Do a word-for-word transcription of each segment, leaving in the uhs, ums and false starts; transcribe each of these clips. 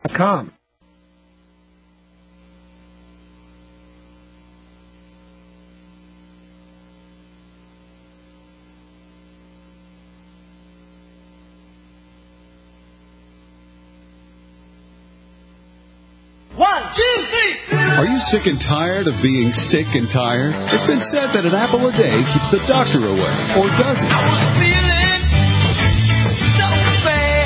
dot com. One, two, three. Are you sick and tired of being sick and tired? It's been said that an apple a day keeps the doctor away, or does it? I was feeling so bad.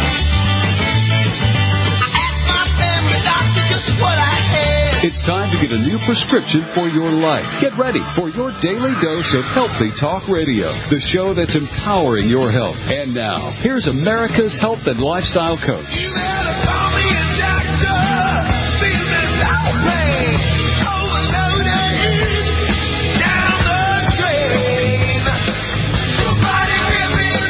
I asked my family doctor just what I had. It's time to get a new prescription for your life. Get ready for your daily dose of Healthy Talk Radio, the show that's empowering your health. And now, here's America's health and lifestyle coach. You better call me a doctor. Feeling so bad. Overloaded. Down the drain. Somebody give me a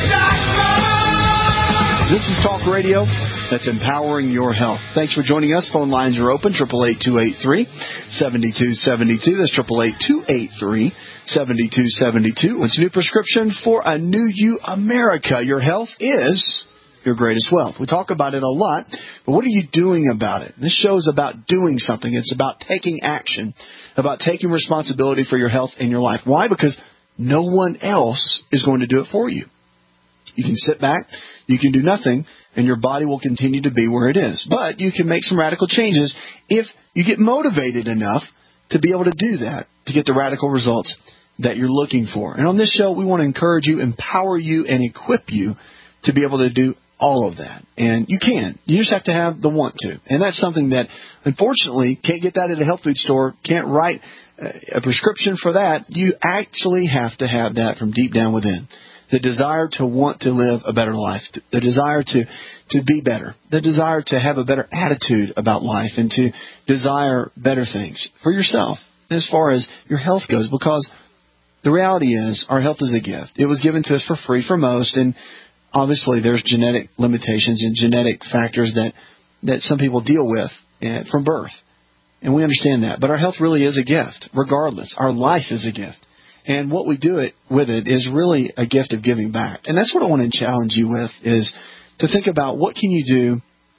doctor. This is Talk Radio that's empowering your health. Thanks for joining us. Phone lines are open, eight eight eight, two eight three, seven two seven two. That's eight eight eight, two eight three, seven two seven two. It's a new prescription for a new you, America. Your health is your greatest wealth. We talk about it a lot, but what are you doing about it? This show is about doing something. It's about taking action, about taking responsibility for your health and your life. Why? Because no one else is going to do it for you. You can sit back, you can do nothing, and your body will continue to be where it is. But you can make some radical changes if you get motivated enough to be able to do that, to get the radical results that you're looking for. And on this show, we want to encourage you, empower you, and equip you to be able to do all of that. And you can. You just have to have the want to. And that's something that, unfortunately, can't get that at a health food store, can't write a prescription for that. You actually have to have that from deep down within. The desire to want to live a better life, the desire to, to be better, the desire to have a better attitude about life and to desire better things for yourself as far as your health goes, because the reality is our health is a gift. It was given to us for free for most, and obviously there's genetic limitations and genetic factors that, that some people deal with uh, from birth, and we understand that. But our health really is a gift, regardless. Our life is a gift. And what we do it with it is really a gift of giving back. And that's what I want to challenge you with, is to think about what can you do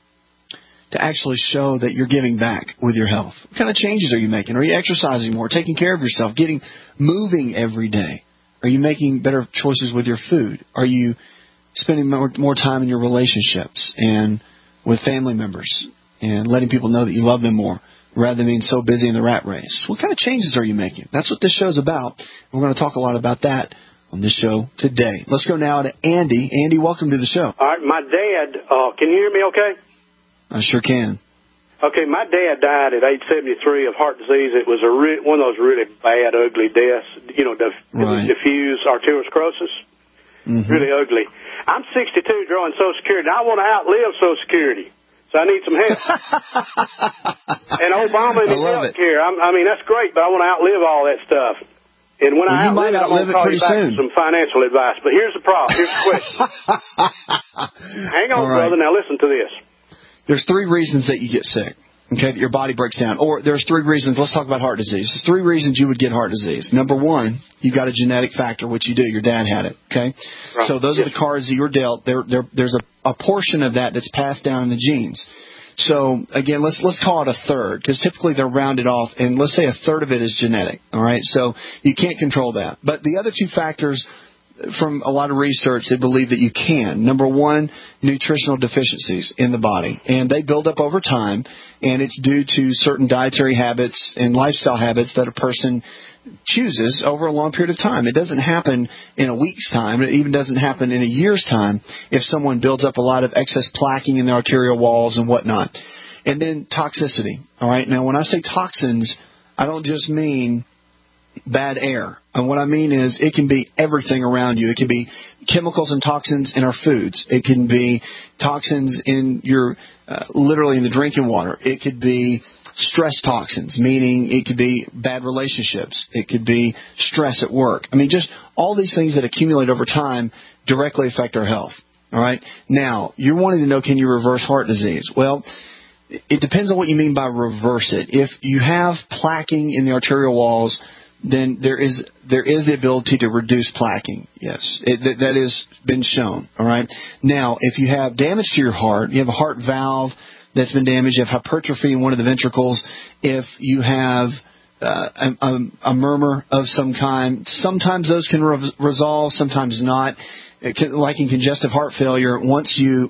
to actually show that you're giving back with your health. What kind of changes are you making? Are you exercising more, taking care of yourself, getting moving every day? Are you making better choices with your food? Are you spending more, more time in your relationships and with family members and letting people know that you love them more, rather than being so busy in the rat race? What kind of changes are you making? That's what this show's about. We're going to talk a lot about that on this show today. Let's go now to Andy. Andy, welcome to the show. All right, my dad, uh, can you hear me okay? I sure can. Okay, my dad died at age seventy-three of heart disease. It was a re- one of those really bad, ugly deaths, you know, diff- right. diffuse arteriosclerosis. Mm-hmm. Really ugly. I'm sixty-two drawing Social Security, and I want to outlive Social Security. So I need some help. And Obama and his health care. I mean, that's great, but I want to outlive all that stuff. And when well, I you outlive might it, I'm outlive going to it call pretty you back soon. with some financial advice. But here's the problem. Here's the question. Hang on, right. brother. Now listen to this. There's three reasons that you get sick. Okay, that your body breaks down. Or there's three reasons. Let's talk about heart disease. There's three reasons you would get heart disease. Number one, you've got a genetic factor, which you do. Your dad had it. Okay, right. So those yes. are the cards that you're dealt. There, there, there's a, a portion of that that's passed down in the genes. So again, let's let's call it a third, because typically they're rounded off, and let's say a third of it is genetic. All right, so you can't control that. But the other two factors, from a lot of research, they believe that you can. Number one, nutritional deficiencies in the body, and they build up over time, and it's due to certain dietary habits and lifestyle habits that a person chooses over a long period of time. It doesn't happen in a week's time. It even doesn't happen in a year's time if someone builds up a lot of excess plaquing in the arterial walls and whatnot. And then toxicity. All right. Now, when I say toxins, I don't just mean bad air. And what I mean is it can be everything around you. It can be chemicals and toxins in our foods. It can be toxins in your, uh, literally in the drinking water. It could be stress toxins, meaning it could be bad relationships. It could be stress at work. I mean, just all these things that accumulate over time directly affect our health. All right. Now, you're wanting to know, can you reverse heart disease? Well, it depends on what you mean by reverse it. If you have plaquing in the arterial walls, then there is there is the ability to reduce plaquing. Yes, it, that, that has been shown. All right. Now, if you have damage to your heart, you have a heart valve that's been damaged, if hypertrophy in one of the ventricles, if you have uh, a, a, a murmur of some kind. Sometimes those can re- resolve, sometimes not. It can, like in congestive heart failure, once you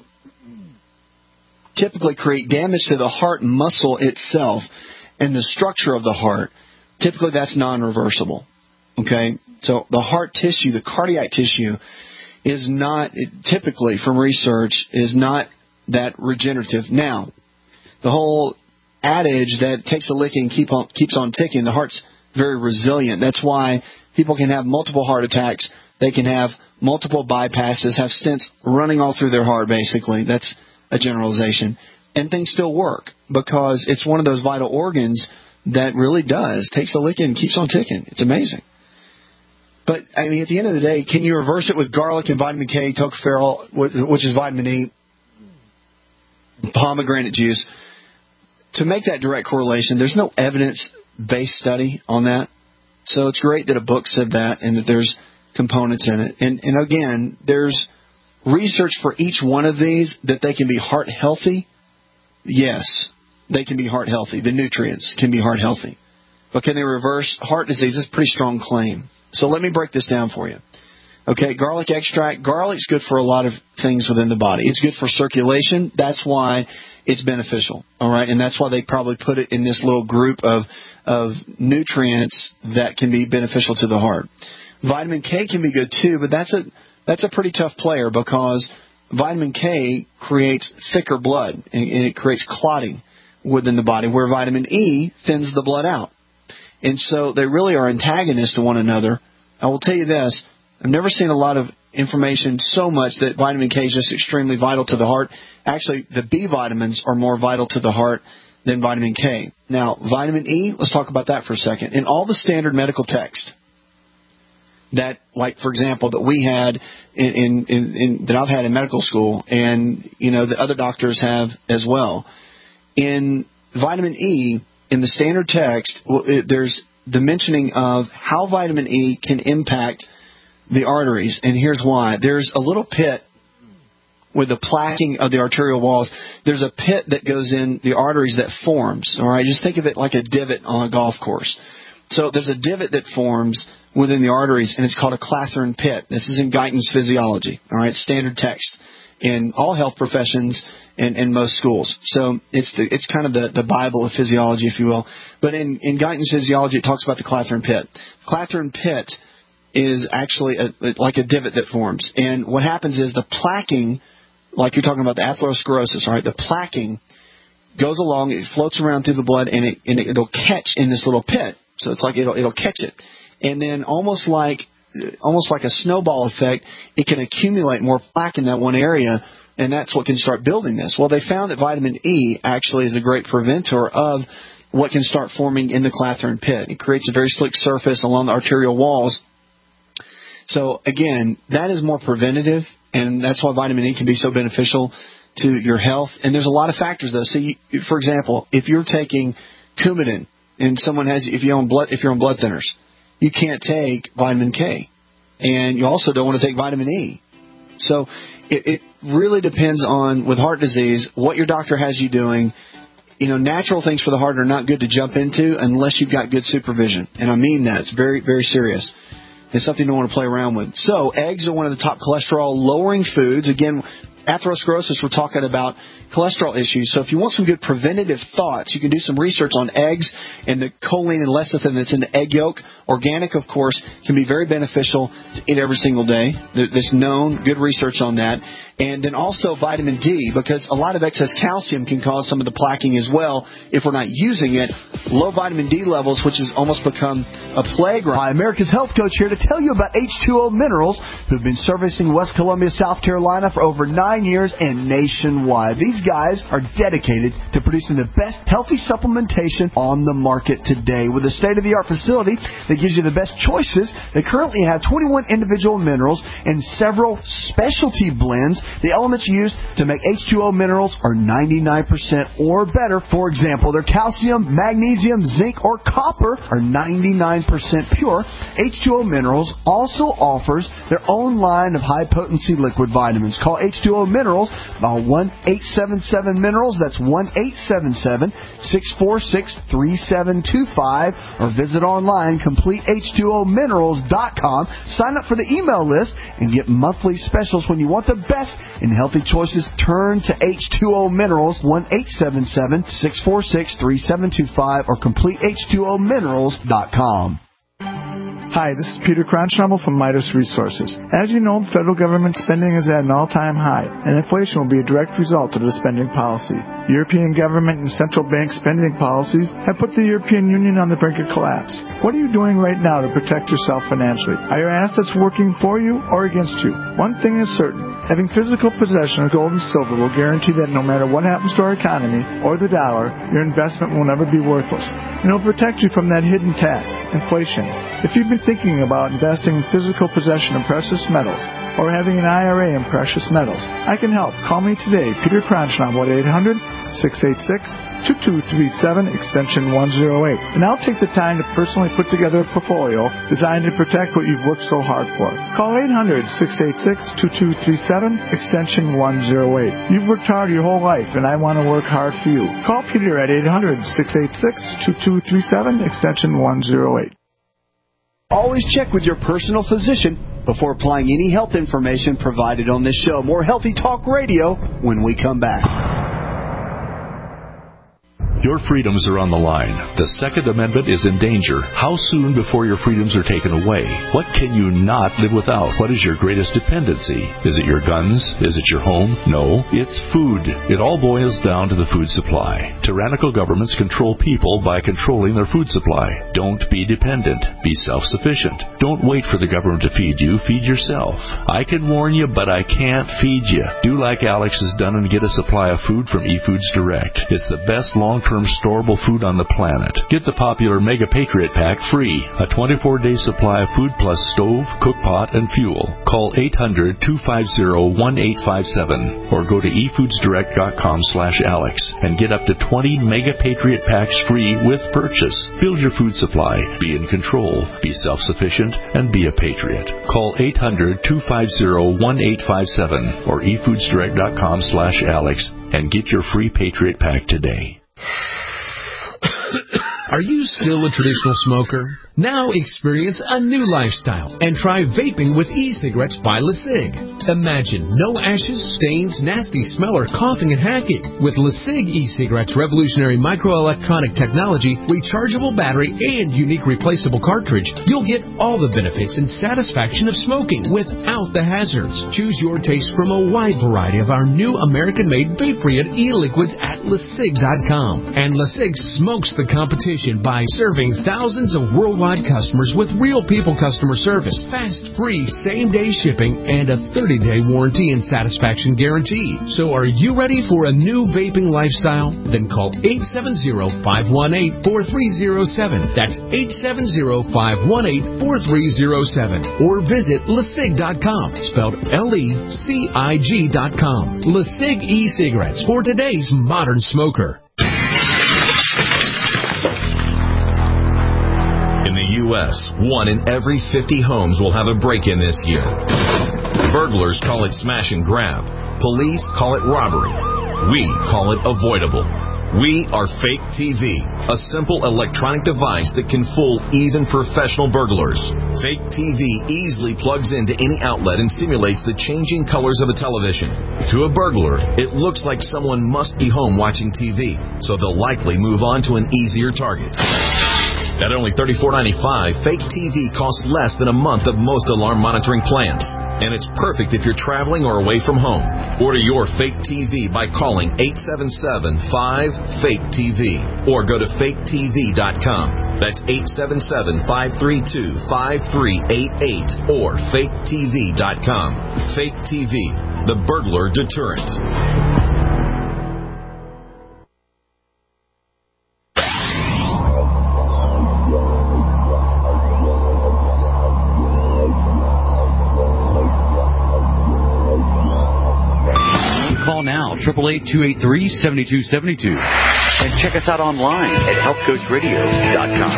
typically create damage to the heart muscle itself and the structure of the heart, typically that's non-reversible. Okay? So the heart tissue, the cardiac tissue, is not, it, typically from research, is not that regenerative. Now, the whole adage that takes a licking, keep on, keeps on ticking, the heart's very resilient. That's why people can have multiple heart attacks. They can have multiple bypasses, have stents running all through their heart, basically. That's a generalization. And things still work because it's one of those vital organs that really does, takes a licking and keeps on ticking. It's amazing. But, I mean, at the end of the day, can you reverse it with garlic and vitamin K, tocopherol, which is vitamin E, pomegranate juice? To make that direct correlation, there's no evidence-based study on that. So it's great that a book said that and that there's components in it. And, and again, there's research for each one of these that they can be heart healthy. Yes, they can be heart healthy. The nutrients can be heart healthy. But can they reverse heart disease? That's a pretty strong claim. So let me break this down for you. Okay, garlic extract. Garlic's good for a lot of things within the body. It's good for circulation. That's why it's beneficial. All right, and that's why they probably put it in this little group of of nutrients that can be beneficial to the heart. Vitamin K can be good too, but that's a that's a pretty tough player because vitamin K creates thicker blood and, and it creates clotting within the body, where vitamin E thins the blood out. And so they really are antagonists to one another. I will tell you this. I've never seen a lot of information so much that vitamin K is just extremely vital to the heart. Actually, the B vitamins are more vital to the heart than vitamin K. Now, vitamin E, let's talk about that for a second. In all the standard medical text that, like, for example, that we had in, in, in, in that I've had in medical school and, you know, the other doctors have as well, in vitamin E, in the standard text, there's the mentioning of how vitamin E can impact the arteries, and here's why. There's a little pit with the plaquing of the arterial walls. There's a pit that goes in the arteries that forms. All right, just think of it like a divot on a golf course. So there's a divot that forms within the arteries, and it's called a Clathrin pit. This is in Guyton's Physiology. All right, standard text in all health professions and in most schools. So it's the, it's kind of the, the Bible of physiology, if you will. But in, in Guyton's Physiology, it talks about the Clathrin pit. Clathrin pit is actually a, like a divot that forms. And what happens is the plaquing, like you're talking about the atherosclerosis, right? The plaquing goes along, it floats around through the blood, and, it, and it'll catch in this little pit. So it's like it'll, it'll catch it. And then almost like almost like a snowball effect, it can accumulate more plaque in that one area, and that's what can start building this. Well, they found that vitamin E actually is a great preventer of what can start forming in the Clathrin pit. It creates a very slick surface along the arterial walls. So, again, that is more preventative, and that's why vitamin E can be so beneficial to your health. And there's a lot of factors, though. So, you, for example, if you're taking Coumadin and someone has, if you're on blood, if you're on blood thinners, you can't take vitamin K, and you also don't want to take vitamin E. So, it, it really depends on, with heart disease, what your doctor has you doing. You know, natural things for the heart are not good to jump into unless you've got good supervision, and I mean that. It's very, very serious. It's something you don't want to play around with. So eggs are one of the top cholesterol-lowering foods. Again, atherosclerosis, we're talking about cholesterol issues. So if you want some good preventative thoughts, you can do some research on eggs and the choline and lecithin that's in the egg yolk. Organic, of course, can be very beneficial to eat every single day. There's known good research on that. And then also vitamin D, because a lot of excess calcium can cause some of the plaquing as well if we're not using it. Low vitamin D levels, which has almost become a plague. Hi, America's Health Coach here to tell you about H two O Minerals, who've been servicing West Columbia, South Carolina for over nine years and nationwide. These guys are dedicated to producing the best healthy supplementation on the market today. With a state-of-the-art facility that gives you the best choices, they currently have twenty-one individual minerals and several specialty blends the elements used to make H two O minerals are ninety-nine percent or better. For example, their calcium, magnesium, zinc, or copper are ninety-nine percent pure. H two O Minerals also offers their own line of high-potency liquid vitamins. Call H two O Minerals by one eight seven seven Minerals. That's one eight seven seven, six four six, three seven two five. Or visit online, complete H two O minerals dot com. Sign up for the email list and get monthly specials. When you want the best in healthy choices, turn to H two O Minerals, one eight seven seven, six four six, three seven two five, or complete H two O minerals dot com. Hi, this is Peter Cronschnabel from Midas Resources. As you know, federal government spending is at an all-time high, and inflation will be a direct result of the spending policy. European government and central bank spending policies have put the European Union on the brink of collapse. What are you doing right now to protect yourself financially? Are your assets working for you or against you? One thing is certain. Having physical possession of gold and silver will guarantee that no matter what happens to our economy or the dollar, your investment will never be worthless. And it will protect you from that hidden tax, inflation. If you've been thinking about investing in physical possession of precious metals or having an I R A in precious metals, I can help. Call me today, Peter Cronschnabel, at eight hundred, six eight six, two two three seven, extension one oh eight. And I'll take the time to personally put together a portfolio designed to protect what you've worked so hard for. Call eight hundred, six eight six, two two three seven, extension one oh eight. You've worked hard your whole life, and I want to work hard for you. Call Peter at eight hundred, six eight six, two two three seven, extension one oh eight. Always check with your personal physician before applying any health information provided on this show. More Healthy Talk Radio when we come back. Your freedoms are on the line. The Second Amendment is in danger. How soon before your freedoms are taken away? What can you not live without? What is your greatest dependency? Is it your guns? Is it your home? No, it's food. It all boils down to the food supply. Tyrannical governments control people by controlling their food supply. Don't be dependent. Be self-sufficient. Don't wait for the government to feed you. Feed yourself. I can warn you, but I can't feed you. Do like Alex has done and get a supply of food from eFoods Direct. It's the best long-term storable food on the planet. Get the popular Mega Patriot Pack free. A twenty-four day supply of food plus stove, cook pot, and fuel. Call eight hundred, two five zero, one eight five seven or go to e foods direct dot com slash Alex and get up to twenty Mega Patriot Packs free with purchase. Build your food supply. Be in control. Be self-sufficient and be a patriot. Call eight hundred, two five zero, one eight five seven or e foods direct dot com slash Alex and get your free Patriot Pack today. Are you still a traditional smoker? Now experience a new lifestyle and try vaping with e-cigarettes by LeSig. Imagine no ashes, stains, nasty smell, or coughing and hacking. With LeSig e-cigarettes' revolutionary microelectronic technology, rechargeable battery, and unique replaceable cartridge, you'll get all the benefits and satisfaction of smoking without the hazards. Choose your taste from a wide variety of our new American-made vape-free e-liquids at LeSig dot com. And LeSig smokes the competition by serving thousands of worldwide customers with real people customer service, fast, free, same-day shipping, and a thirty day warranty and satisfaction guarantee. So are you ready for a new vaping lifestyle? Then call eight seven zero, five one eight, four three zero seven. That's eight seven zero, five one eight, four three zero seven. Or visit LeSig dot com, spelled L E C I G dot com. LeSig e-cigarettes for today's modern smoker. U S, one in every fifty homes will have a break-in this year. Burglars call it smash and grab. Police call it robbery. We call it avoidable. We are Fake T V, a simple electronic device that can fool even professional burglars. Fake T V easily plugs into any outlet and simulates the changing colors of a television. To a burglar, it looks like someone must be home watching T V, so they'll likely move on to an easier target. At only thirty-four ninety-five, Fake T V costs less than a month of most alarm monitoring plans. And it's perfect if you're traveling or away from home. Order your Fake T V by calling eight seven seven, five, fake T V or go to fake T V dot com. That's eight seven seven, five three two, five three eight eight or fake T V dot com. Fake T V, the burglar deterrent. eight eight eight, two eight three, seven two seven two. And check us out online at health coach radio dot com.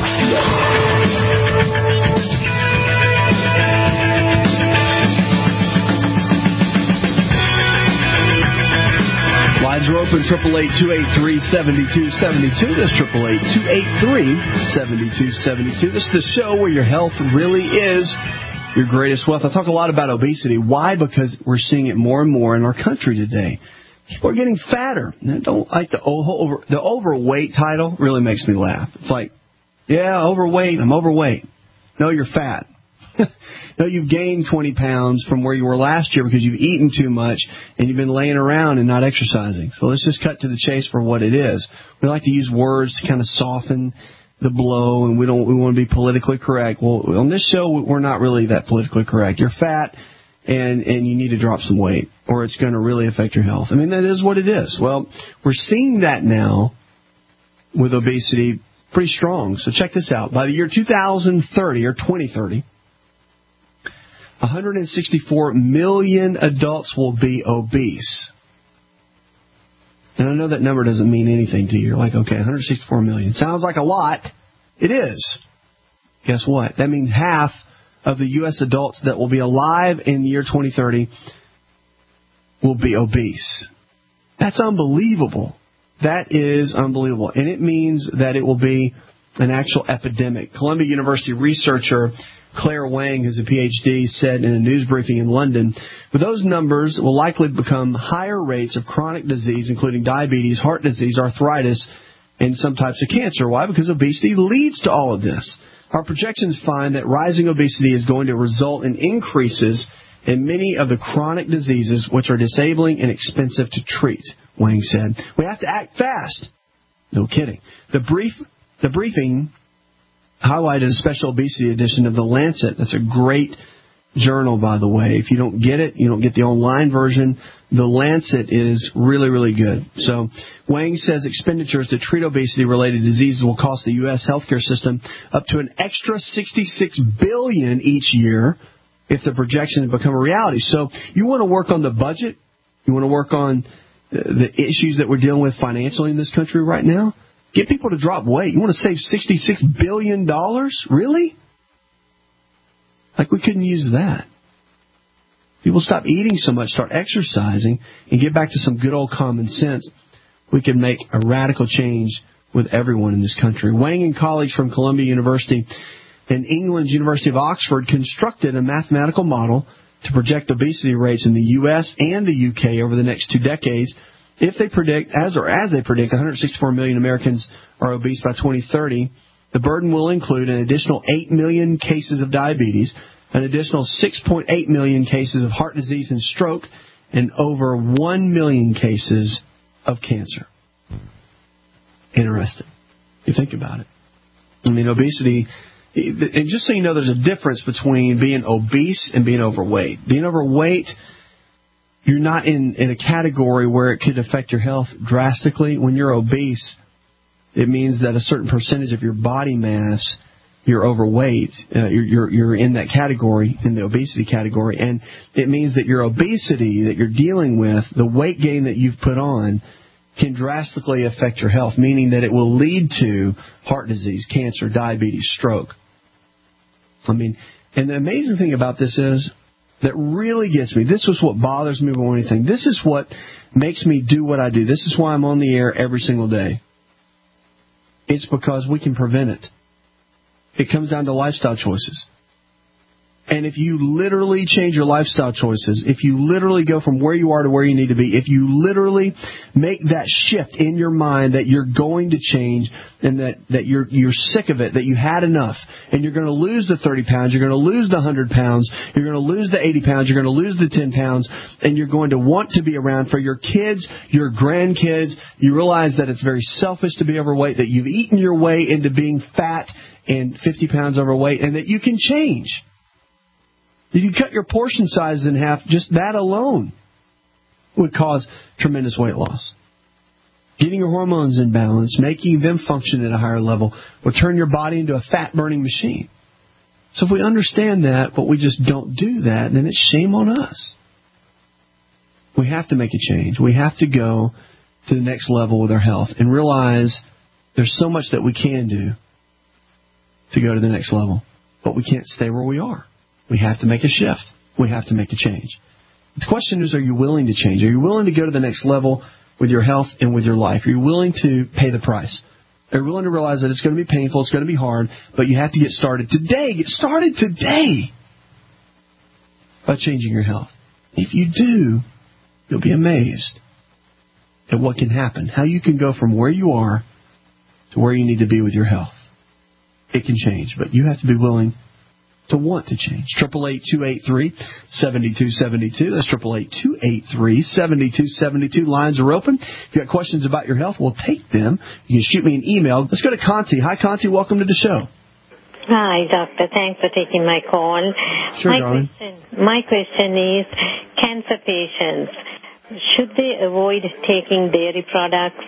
Lines are open, triple eight, two eight three, seven two seven two. That's triple eight, two eight three, seven two seven two. This is the show where your health really is your greatest wealth. I talk a lot about obesity. Why? Because we're seeing it more and more in our country today. People are getting fatter. I don't like the over, the overweight title. Really makes me laugh. It's like, yeah, overweight. I'm overweight. No, you're fat. No, you've gained twenty pounds from where you were last year because you've eaten too much and you've been laying around and not exercising. So let's just cut to the chase for what it is. We like to use words to kind of soften the blow, and we don't. We want to be politically correct. Well, on this show, we're not really that politically correct. You're fat, and and you need to drop some weight, or it's going to really affect your health. I mean, that is what it is. Well, we're seeing that now with obesity pretty strong. So check this out. By the year two thousand thirty or twenty thirty, one hundred sixty-four million adults will be obese. And I know that number doesn't mean anything to you. You're like, okay, one hundred sixty-four million. Sounds like a lot. It is. Guess what? That means half of the U S adults that will be alive in the year twenty thirty will be obese. That's unbelievable. That is unbelievable. And it means that it will be an actual epidemic. Columbia University researcher Claire Wang, who's a P H D, said in a news briefing in London, with those numbers will likely become higher rates of chronic disease, including diabetes, heart disease, arthritis, and some types of cancer. Why? Because obesity leads to all of this. Our projections find that rising obesity is going to result in increases in many of the chronic diseases which are disabling and expensive to treat, Wang said. We have to act fast. No kidding. The brief, the briefing highlighted a special obesity edition of The Lancet. That's a great journal, by the way. If you don't get it, you don't get the online version, The Lancet is really, really good. So Wang says expenditures to treat obesity-related diseases will cost the U S healthcare system up to an extra sixty-six billion dollars each year if the projections become a reality. So you want to work on the budget? You want to work on the issues that we're dealing with financially in this country right now? Get people to drop weight. You want to save sixty-six billion dollars? Really? Like we couldn't use that. People stop eating so much, start exercising, and get back to some good old common sense. We can make a radical change with everyone in this country. Wang and colleagues from Columbia University and England's University of Oxford constructed a mathematical model to project obesity rates in the U S and the U K over the next two decades. If they predict, as or as they predict, one hundred sixty-four million Americans are obese by twenty thirty, the burden will include an additional eight million cases of diabetes, an additional six point eight million cases of heart disease and stroke, and over one million cases of cancer. Interesting. You think about it. I mean, obesity, and just so you know, there's a difference between being obese and being overweight. Being overweight, you're not in, in a category where it could affect your health drastically. When you're obese, it means that a certain percentage of your body mass, you're overweight. Uh, you're, you're, you're in that category, in the obesity category. And it means that your obesity that you're dealing with, the weight gain that you've put on, can drastically affect your health, meaning that it will lead to heart disease, cancer, diabetes, stroke. I mean, and the amazing thing about this is, that really gets me. This is what bothers me more than anything. This is what makes me do what I do. This is why I'm on the air every single day. It's because we can prevent it. It comes down to lifestyle choices. And if you literally change your lifestyle choices, if you literally go from where you are to where you need to be, if you literally make that shift in your mind that you're going to change and that, that you're you're sick of it, that you had enough, and you're going to lose the thirty pounds, you're going to lose the one hundred pounds, you're going to lose the eighty pounds, you're going to lose the ten pounds, and you're going to want to be around for your kids, your grandkids. You realize that it's very selfish to be overweight, that you've eaten your way into being fat and fifty pounds overweight, and that you can change. If you cut your portion size in half, just that alone would cause tremendous weight loss. Getting your hormones in balance, making them function at a higher level, will turn your body into a fat-burning machine. So if we understand that, but we just don't do that, then it's shame on us. We have to make a change. We have to go to the next level with our health and realize there's so much that we can do to go to the next level, but we can't stay where we are. We have to make a shift. We have to make a change. The question is, are you willing to change? Are you willing to go to the next level with your health and with your life? Are you willing to pay the price? Are you willing to realize that it's going to be painful, it's going to be hard, but you have to get started today. Get started today by changing your health. If you do, you'll be amazed at what can happen, how you can go from where you are to where you need to be with your health. It can change, but you have to be willing to want to change. Triple eight two eight three seven two seven two. That's triple eight two eight three seven two seven two. Lines are open. If you got questions about your health, we'll take them. You can shoot me an email. Let's go to Conti. Hi, Conti. Welcome to the show. Hi, doctor. Thanks for taking my call. Sure, my darling. question, my question is, cancer patients, should they avoid taking dairy products?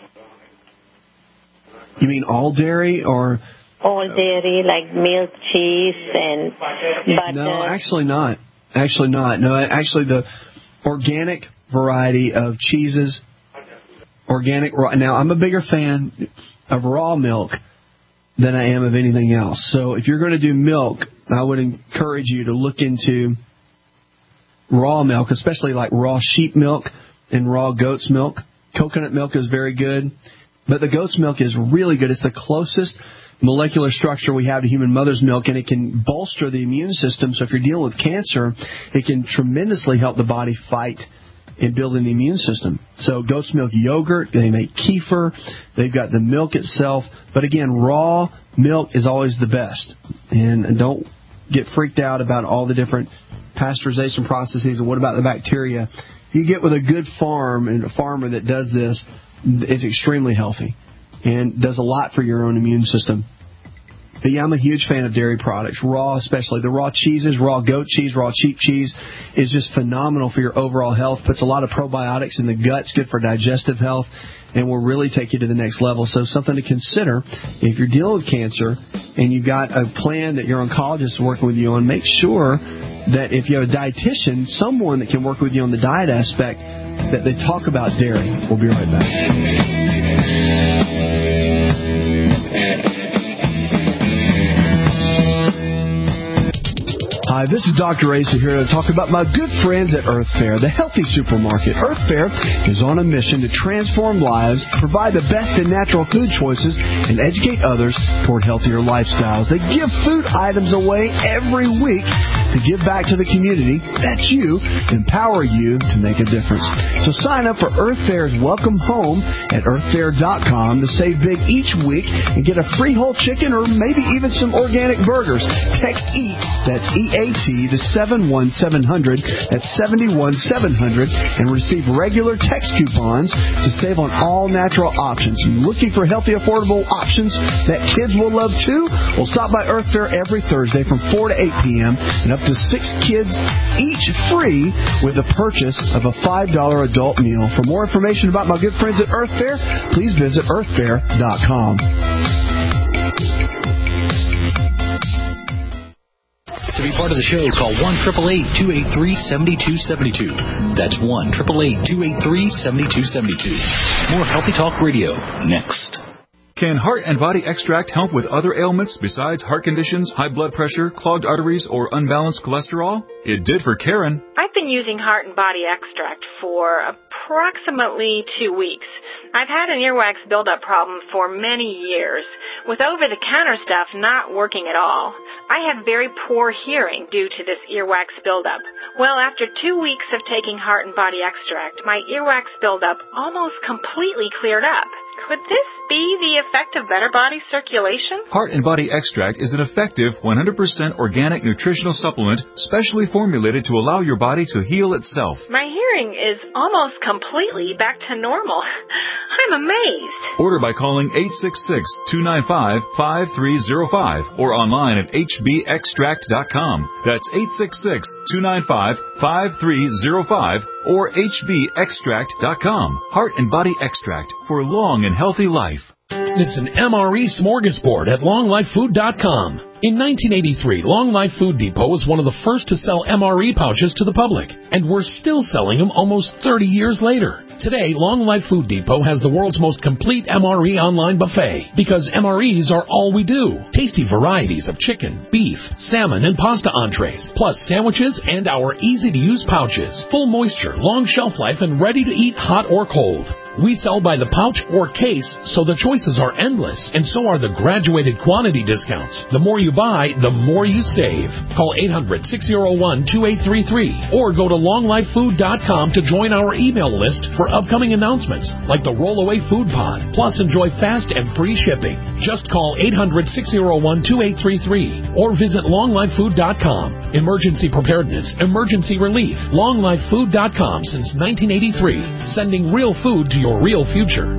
You mean all dairy or? All dairy, like milk, cheese, and butter. No, actually not. Actually not. No, actually the organic variety of cheeses, organic raw. Now, I'm a bigger fan of raw milk than I am of anything else. So if you're going to do milk, I would encourage you to look into raw milk, especially like raw sheep milk and raw goat's milk. Coconut milk is very good, but the goat's milk is really good. It's the closest molecular structure we have to human mother's milk, and it can bolster the immune system. So if you're dealing with cancer, it can tremendously help the body fight and build the immune system. So goat's milk yogurt, they make kefir, they've got the milk itself. But again, raw milk is always the best. And don't get freaked out about all the different pasteurization processes and what about the bacteria. You get with a good farm and a farmer that does this, it's extremely healthy and does a lot for your own immune system. But yeah, I'm a huge fan of dairy products, raw especially. The raw cheeses, raw goat cheese, raw sheep cheese is just phenomenal for your overall health. Puts a lot of probiotics in the gut. It's good for digestive health and will really take you to the next level. So something to consider if you're dealing with cancer and you've got a plan that your oncologist is working with you on, make sure that if you have a dietitian, someone that can work with you on the diet aspect, that they talk about dairy. We'll be right back. Hi, this is Doctor Asa here to talk about my good friends at Earth Fare, the healthy supermarket. Earth Fare is on a mission to transform lives, provide the best in natural food choices, and educate others toward healthier lifestyles. They give food items away every week to give back to the community. That's you. Empower you to make a difference. So sign up for Earth Fare's Welcome Home at earth fare dot com to save big each week and get a free whole chicken or maybe even some organic burgers. Text EAT, that's E A T, to seven one seven zero zero, that's seven one seven zero zero, and receive regular text coupons to save on all natural options. You looking for healthy, affordable options that kids will love too? Well, stop by Earth Fare every Thursday from four to eight p.m. and up to six kids each free with the purchase of a five dollar adult meal. For more information about my good friends at Earth Fare, please visit earth fare dot com. To be part of the show, call one eight eight eight, two eight three, seven two seven two. That's one eight eight eight, two eight three, seven two seven two. More Healthy Talk Radio next. Can Heart and Body Extract help with other ailments besides heart conditions, high blood pressure, clogged arteries, or unbalanced cholesterol? It did for Karen. I've been using Heart and Body Extract for approximately two weeks. I've had an earwax buildup problem for many years, with over-the-counter stuff not working at all. I have very poor hearing due to this earwax buildup. Well, after two weeks of taking Heart and Body Extract, my earwax buildup almost completely cleared up. Could this be the effect of better body circulation? Heart and Body Extract is an effective one hundred percent organic nutritional supplement specially formulated to allow your body to heal itself. My hearing is almost completely back to normal. I'm amazed. Order by calling eight six six, two nine five, five three zero five or online at h b extract dot com. That's eight six six, two nine five, five three zero five or h b extract dot com. Heart and Body Extract for long and healthy life. It's an M R E smorgasbord at long life food dot com. In nineteen eighty-three, Long Life Food Depot was one of the first to sell M R E pouches to the public, and we're still selling them almost thirty years later. Today, Long Life Food Depot has the world's most complete M R E online buffet, because M R Es are all we do. Tasty varieties of chicken, beef, salmon, and pasta entrees, plus sandwiches and our easy-to-use pouches. Full moisture, long shelf life, and ready to eat hot or cold. We sell by the pouch or case, so the choices are endless, and so are the graduated quantity discounts. The more you buy, the more you save. Call eight hundred, six oh one, two eight three three or go to long life food dot com to join our email list for upcoming announcements like the Rollaway Food Pod. Plus, enjoy fast and free shipping. Just call eight hundred, six oh one, two eight three three or visit long life food dot com. Emergency preparedness, emergency relief. long life food dot com since nineteen eighty-three, sending real food to your real future.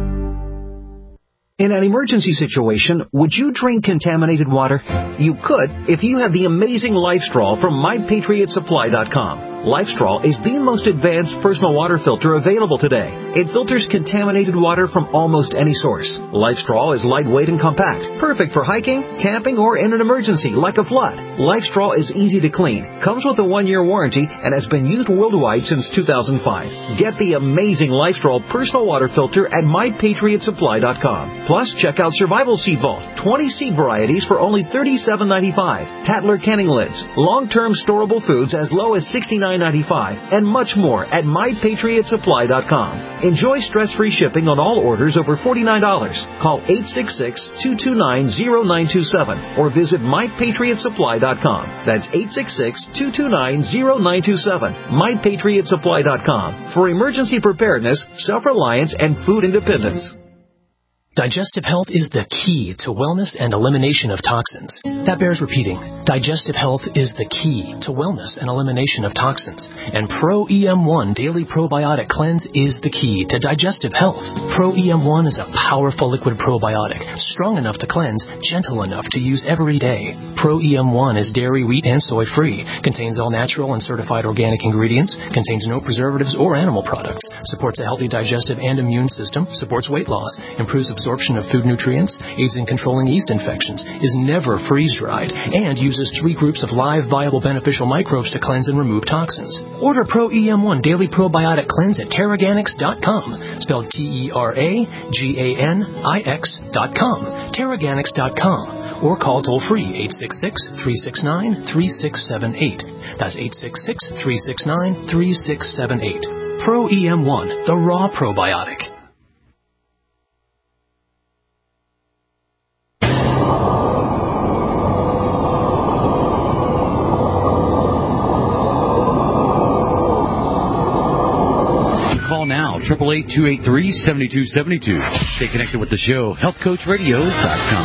In an emergency situation, would you drink contaminated water? You could if you have the amazing LifeStraw from my patriot supply dot com. LifeStraw is the most advanced personal water filter available today. It filters contaminated water from almost any source. LifeStraw is lightweight and compact, perfect for hiking, camping, or in an emergency like a flood. LifeStraw is easy to clean, comes with a one-year warranty, and has been used worldwide since two thousand five. Get the amazing LifeStraw personal water filter at my patriot supply dot com. Plus, check out Survival Seed Vault, twenty seed varieties for only thirty-seven ninety-five. Tattler canning lids, long-term storable foods as low as sixty-nine ninety-five, and much more at my patriot supply dot com. Enjoy stress-free shipping on all orders over forty-nine dollars. Call eight six six, two two nine, zero nine two seven or visit my patriot supply dot com. That's eight six six, two two nine, zero nine two seven. my patriot supply dot com for emergency preparedness, self-reliance, and food independence. Digestive health is the key to wellness and elimination of toxins. That bears repeating. Digestive health is the key to wellness and elimination of toxins. And Pro E M one Daily Probiotic Cleanse is the key to digestive health. Pro E M one is a powerful liquid probiotic, strong enough to cleanse, gentle enough to use every day. Pro E M one is dairy, wheat, and soy free, contains all natural and certified organic ingredients, contains no preservatives or animal products, supports a healthy digestive and immune system, supports weight loss, improves absorption of food nutrients, aids in controlling yeast infections, is never freeze-dried, and uses three groups of live, viable, beneficial microbes to cleanse and remove toxins. Order Pro E M one Daily Probiotic Cleanse at Terraganics dot com, spelled T E R A G A N I X dot com, Terraganics dot com, or call toll-free eight six six, three six nine, three six seven eight. That's eight six six, three six nine, three six seven eight. Pro E M one, the raw probiotic. Call now, eight eight eight, two eight three, seven two seven two. Stay connected with the show, health coach radio dot com.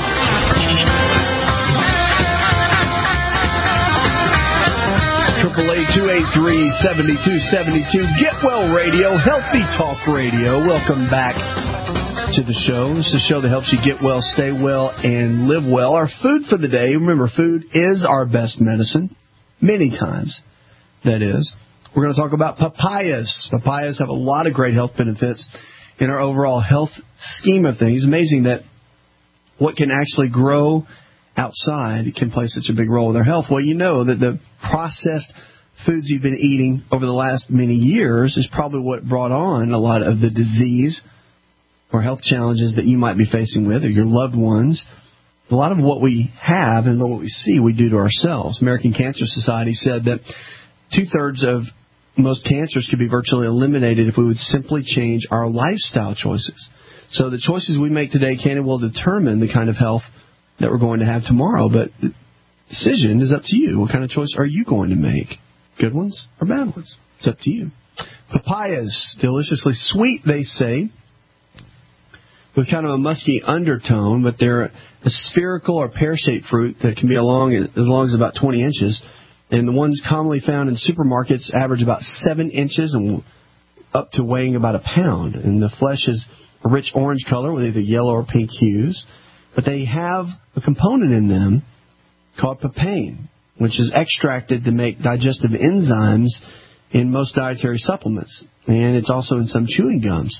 Triple eight two eight three seven two seven two. Get Well Radio, Healthy Talk Radio. Welcome back to the show. This is a show that helps you get well, stay well, and live well. Our food for the day. Remember, food is our best medicine. Many times, that is. We're going to talk about papayas. Papayas have a lot of great health benefits in our overall health scheme of things. Amazing that what can actually grow outside can play such a big role with our health. Well, you know that the processed foods you've been eating over the last many years is probably what brought on a lot of the disease or health challenges that you might be facing with or your loved ones. A lot of what we have and what we see we do to ourselves. American Cancer Society said that two-thirds of most cancers could be virtually eliminated if we would simply change our lifestyle choices. So the choices we make today can and will determine the kind of health that we're going to have tomorrow. But the decision is up to you. What kind of choice are you going to make? Good ones or bad ones? It's up to you. Papayas, deliciously sweet, they say, with kind of a musky undertone, but they're a spherical or pear-shaped fruit that can be along as long as about twenty inches. And the ones commonly found in supermarkets average about seven inches and up to weighing about a pound. And the flesh is a rich orange color with either yellow or pink hues. But they have a component in them called papain, which is extracted to make digestive enzymes in most dietary supplements. And it's also in some chewing gums.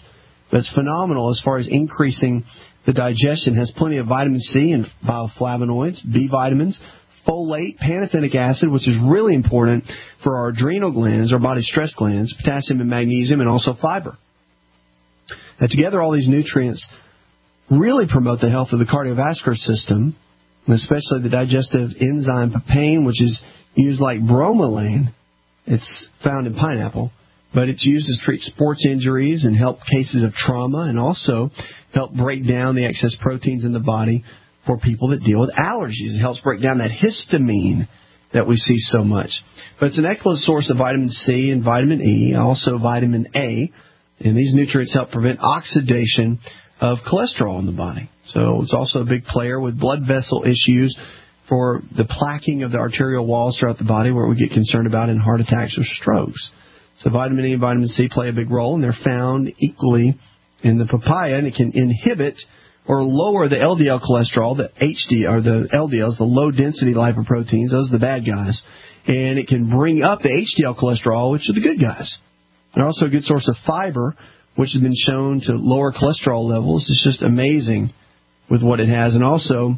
But it's phenomenal as far as increasing the digestion. It has plenty of vitamin C and bioflavonoids, B vitamins, folate, pantothenic acid, which is really important for our adrenal glands, our body's stress glands, potassium and magnesium, and also fiber. Now, together, all these nutrients really promote the health of the cardiovascular system, especially the digestive enzyme papain, which is used like bromelain. It's found in pineapple, but it's used to treat sports injuries and help cases of trauma, and also help break down the excess proteins in the body for people that deal with allergies. It helps break down that histamine that we see so much. But it's an excellent source of vitamin C and vitamin E, also vitamin A, and these nutrients help prevent oxidation of cholesterol in the body. So it's also a big player with blood vessel issues for the plaquing of the arterial walls throughout the body, where we get concerned about in heart attacks or strokes. So vitamin E and vitamin C play a big role, and they're found equally in the papaya, and it can inhibit or lower the L D L cholesterol, the H D, or the L D Ls, the low-density lipoproteins. Those are the bad guys. And it can bring up the H D L cholesterol, which are the good guys. They're also a good source of fiber, which has been shown to lower cholesterol levels. It's just amazing with what it has. And also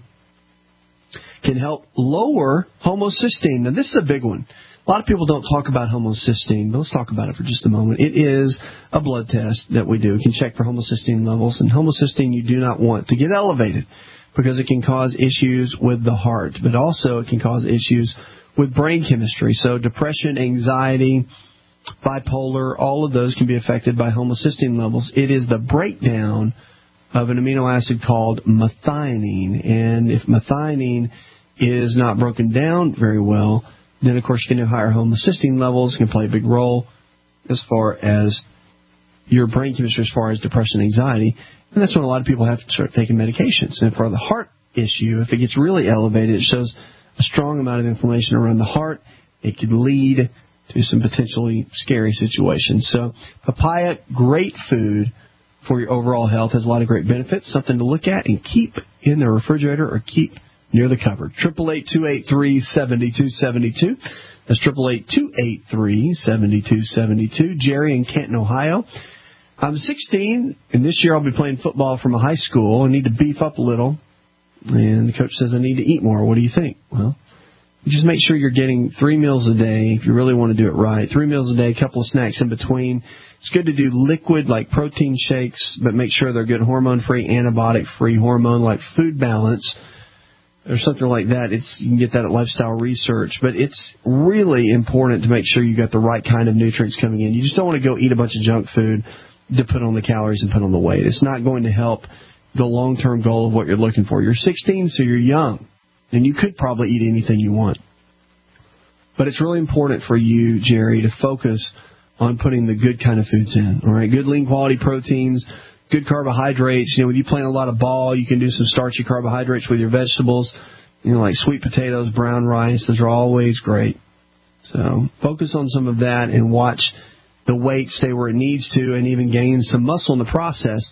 can help lower homocysteine. Now, this is a big one. A lot of people don't talk about homocysteine, but let's talk about it for just a moment. It is a blood test that we do. We can check for homocysteine levels. And homocysteine you do not want to get elevated because it can cause issues with the heart, but also it can cause issues with brain chemistry. So depression, anxiety, bipolar, all of those can be affected by homocysteine levels. It is the breakdown of an amino acid called methionine. And if methionine is not broken down very well, then, of course, you can have higher homocysteine levels. It can play a big role as far as your brain chemistry, as far as depression and anxiety. And that's when a lot of people have to start taking medications. And for the heart issue, if it gets really elevated, it shows a strong amount of inflammation around the heart. It could lead to some potentially scary situations. So papaya, great food for your overall health, has a lot of great benefits, something to look at and keep in the refrigerator or keep near the cupboard. Triple eight two eight three seven two seven two. That's triple eight two eight three seven two seven two. Jerry in Canton, Ohio. I'm sixteen, and this year I'll be playing football from a high school. I need to beef up a little, and the coach says I need to eat more. What do you think? Well, just make sure you're getting three meals a day if you really want to do it right. Three meals a day, a couple of snacks in between. It's good to do liquid like protein shakes, but make sure they're good hormone-free, antibiotic-free, hormone like Food Balance or something like that. It's you can get that at Lifestyle Research. But it's really important to make sure you got the right kind of nutrients coming in. You just don't want to go eat a bunch of junk food to put on the calories and put on the weight. It's not going to help the long-term goal of what you're looking for. You're sixteen, so you're young, and you could probably eat anything you want. But it's really important for you, Jerry, to focus on putting the good kind of foods in. All right, good lean quality proteins, good carbohydrates. You know, when you playing a lot of ball, you can do some starchy carbohydrates with your vegetables, you know, like sweet potatoes, brown rice. Those are always great. So focus on some of that and watch the weight stay where it needs to and even gain some muscle in the process.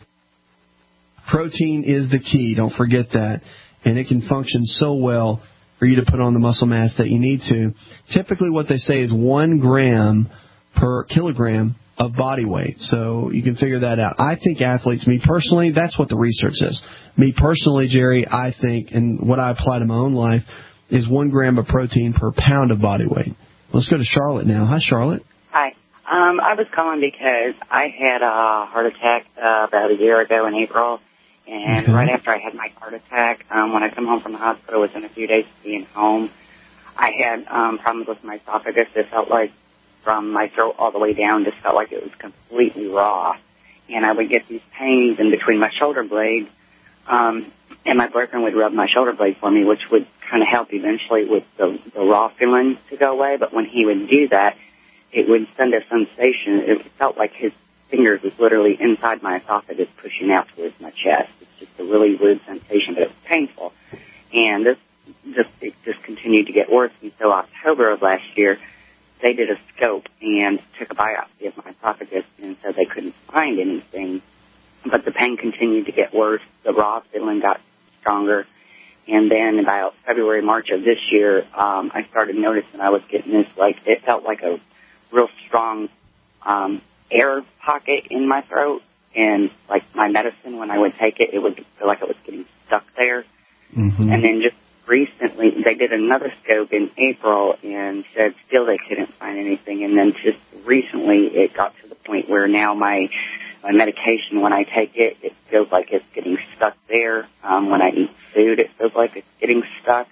Protein is the key. Don't forget that. And it can function so well for you to put on the muscle mass that you need to. Typically what they say is one gram per kilogram of body weight. So you can figure that out. I think athletes, me personally, that's what the research says. Me personally, Jerry, I think, and what I apply to my own life, is one gram of protein per pound of body weight. Let's go to Charlotte now. Hi, Charlotte. Hi. Um, I was calling because I had a heart attack uh, about a year ago in April. And okay. Right after I had my heart attack, um, when I come home from the hospital within a few days of being home, I had um, problems with my esophagus. It felt like from my throat all the way down, just felt like it was completely raw. And I would get these pains in between my shoulder blades, um, and my boyfriend would rub my shoulder blade for me, which would kind of help eventually with the, the raw feeling to go away. But when he would do that, it would send a sensation. It felt like his fingers was literally inside my esophagus pushing out towards my chest. It's just a really weird sensation, but it was painful. And this just, it just continued to get worse. And so October of last year, they did a scope and took a biopsy of my esophagus and said they couldn't find anything. But the pain continued to get worse. The raw feeling got stronger. And then about February, March of this year, um, I started noticing I was getting this, like, it felt like a real strong um, air pocket in my throat. and like my medicine, when I would take it, it would feel like it was getting stuck there. Mm-hmm. And then just recently, they did another scope in April and said still they couldn't find anything. And then just recently, it got to the point where now my my medication, when I take it, it feels like it's getting stuck there. Um, when I eat food, it feels like it's getting stuck.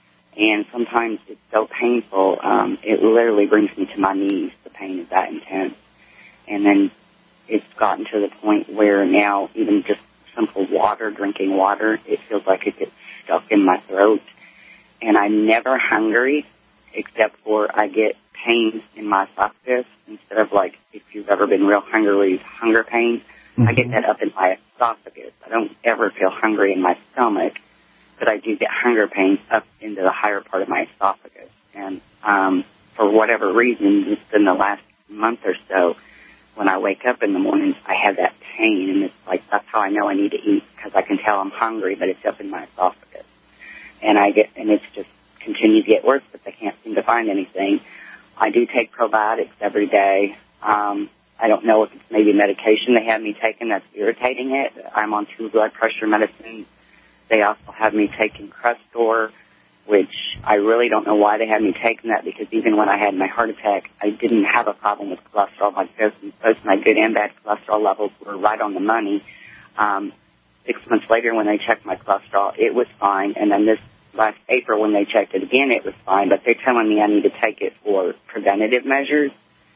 And sometimes it's so painful, um, it literally brings me to my knees. The pain is that intense. And then it's gotten to the point where now even just simple water, drinking water, it feels like it gets stuck in my throat. And I'm never hungry except for I get pains in my esophagus instead of like if you've ever been real hungry, hunger pains. Mm-hmm. I get that up in my esophagus. I don't ever feel hungry in my stomach. But I do get hunger pains up into the higher part of my esophagus. And um, for whatever reason, just in the last month or so, when I wake up in the mornings, I have that pain. And it's like, that's how I know I need to eat, because I can tell I'm hungry, but it's up in my esophagus. And I get, and it's just continues to get worse, but they can't seem to find anything. I do take probiotics every day. Um, I don't know if it's maybe medication they have me taking that's irritating it. I'm on two blood pressure medicines. They also have me taking Crestor, which I really don't know why they had me taking that, because even when I had my heart attack, I didn't have a problem with cholesterol. Like both my good and bad cholesterol levels were right on the money. Um, six months later, when they checked my cholesterol, it was fine. And then this last April, when they checked it again, it was fine. But they're telling me I need to take it for preventative measures.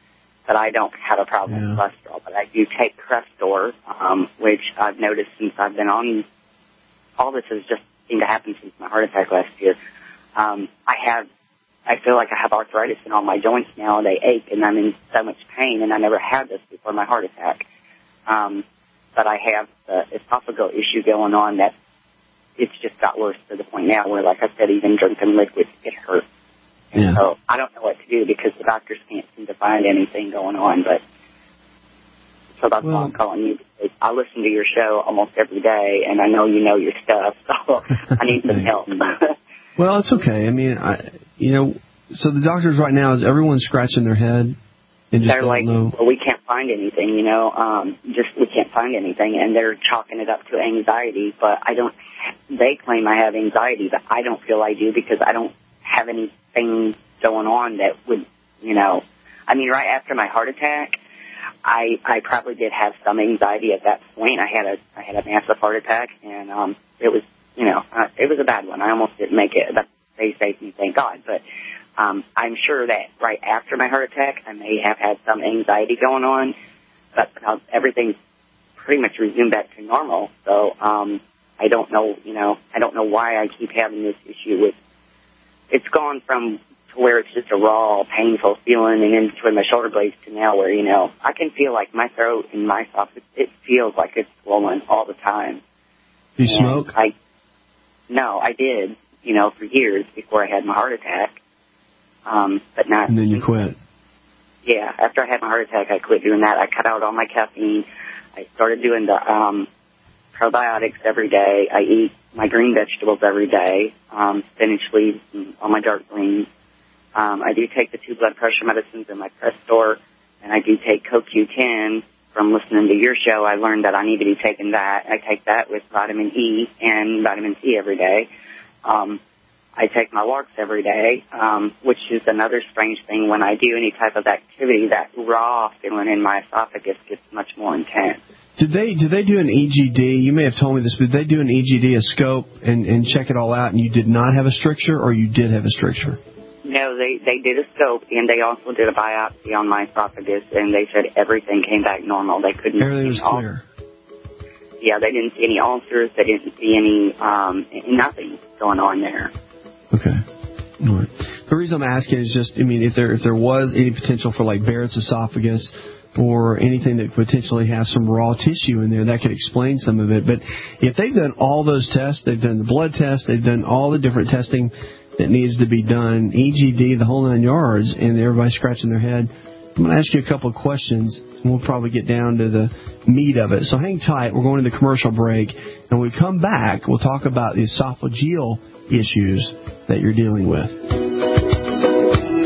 But I don't have a problem yeah. with cholesterol. But I do take Crestor, um, which I've noticed since I've been on. All this has just seemed to happen since my heart attack last year. Um, I have, I feel like I have arthritis in all my joints now. They ache, and I'm in so much pain, and I never had this before my heart attack. Um, but I have the esophageal issue going on that it's just got worse to the point now where, like I said, even drinking liquids, it hurts. And yeah. so I don't know what to do because the doctors can't seem to find anything going on, but so that's well, why I'm calling you. I listen to your show almost every day, and I know you know your stuff, so I need some help. Well, it's okay. I mean, I, you know, so the doctors right now, is everyone scratching their head? And just they're like, know? well, we can't find anything, you know, um, just we can't find anything, and they're chalking it up to anxiety, but I don't, they claim I have anxiety, but I don't feel I do because I don't have anything going on that would, you know, I mean, right after my heart attack, I, I probably did have some anxiety at that point. I had a I had a massive heart attack, and um, it was you know uh, it was a bad one. I almost didn't make it, but they saved me, thank God. But um, I'm sure that right after my heart attack, I may have had some anxiety going on, but uh, everything's pretty much resumed back to normal. So um, I don't know, you know, I don't know why I keep having this issue with. It's gone from where it's just a raw, painful feeling, and in between my shoulder blades to now where, you know, I can feel like my throat and my esophagus, it feels like it's swollen all the time. Do you and smoke? I, no, I did, you know, for years before I had my heart attack. Um, but not. And then you quit. Yeah, after I had my heart attack, I quit doing that. I cut out all my caffeine. I started doing the um, probiotics every day. I eat my green vegetables every day, um, spinach leaves, and all my dark greens. Um, I do take the two blood pressure medicines and my Crestor, and I do take Co Q ten. From listening to your show, I learned that I need to be taking that. I take that with vitamin E and vitamin C every day. Um, I take my Larks every day, um, which is another strange thing. When I do any type of activity, that raw feeling in my esophagus gets much more intense. Did they did they do an E G D? You may have told me this, but did they do an E G D, a scope, and, and check it all out, and you did not have a stricture, or you did have a stricture? No, they, they did a scope, and they also did a biopsy on my esophagus, and they said everything came back normal. They couldn't Everything was all- clear. Yeah, they didn't see any ulcers. They didn't see any, um, nothing going on there. Okay. All right. The reason I'm asking is just, I mean, if there if there was any potential for like Barrett's esophagus or anything that could potentially have some raw tissue in there, that could explain some of it. But if they've done all those tests, they've done the blood test, they've done all the different testing that needs to be done, E G D, the whole nine yards, and everybody's scratching their head, I'm going to ask you a couple of questions, and we'll probably get down to the meat of it. So hang tight. We're going to the commercial break, and when we come back, we'll talk about the esophageal issues that you're dealing with.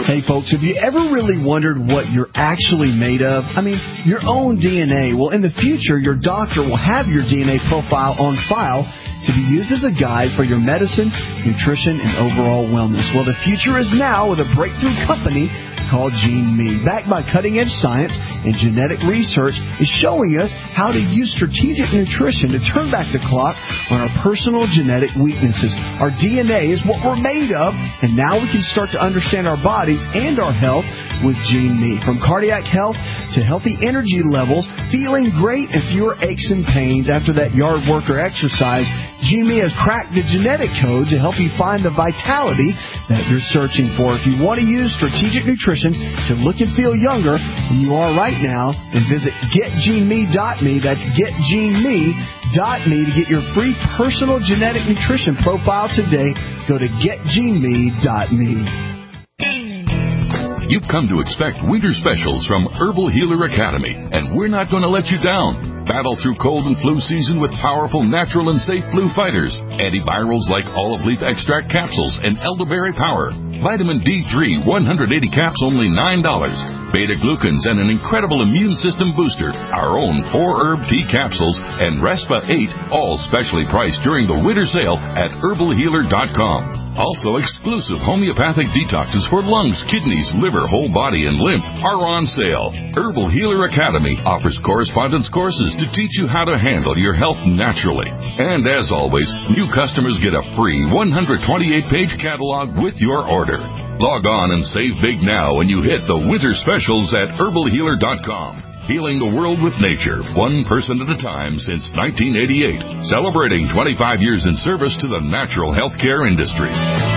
Hey, folks, have you ever really wondered what you're actually made of? I mean, your own D N A. Well, in the future, your doctor will have your D N A profile on file to be used as a guide for your medicine, nutrition, and overall wellness. Well, the future is now with a breakthrough company called GeneMe. Backed by cutting-edge science and genetic research, is showing us how to use strategic nutrition to turn back the clock on our personal genetic weaknesses. Our D N A is what we're made of, and now we can start to understand our bodies and our health with GeneMe. From cardiac health to healthy energy levels, feeling great and fewer aches and pains after that yard work or exercise, GeneMe has cracked the genetic code to help you find the vitality that you're searching for. If you want to use strategic nutrition to look and feel younger than you are right now, then visit get gene me dot me. That's get gene me dot me to get your free personal genetic nutrition profile today. Go to get gene me dot me. You've come to expect winter specials from Herbal Healer Academy, and we're not going to let you down. Battle through cold and flu season with powerful, natural, and safe flu fighters. Antivirals like olive leaf extract capsules and elderberry power. Vitamin D three, one hundred eighty caps, only nine dollars. Beta-glucans and an incredible immune system booster. Our own four-herb tea capsules and Respa eight, all specially priced during the winter sale at herbal healer dot com. Also, exclusive homeopathic detoxes for lungs, kidneys, liver, whole body, and lymph are on sale. Herbal Healer Academy offers correspondence courses to teach you how to handle your health naturally. And as always, new customers get a free one hundred twenty-eight page catalog with your order. Log on and save big now when you hit the winter specials at herbal healer dot com. Healing the world with nature, one person at a time since nineteen eighty-eight. Celebrating twenty-five years in service to the natural healthcare industry.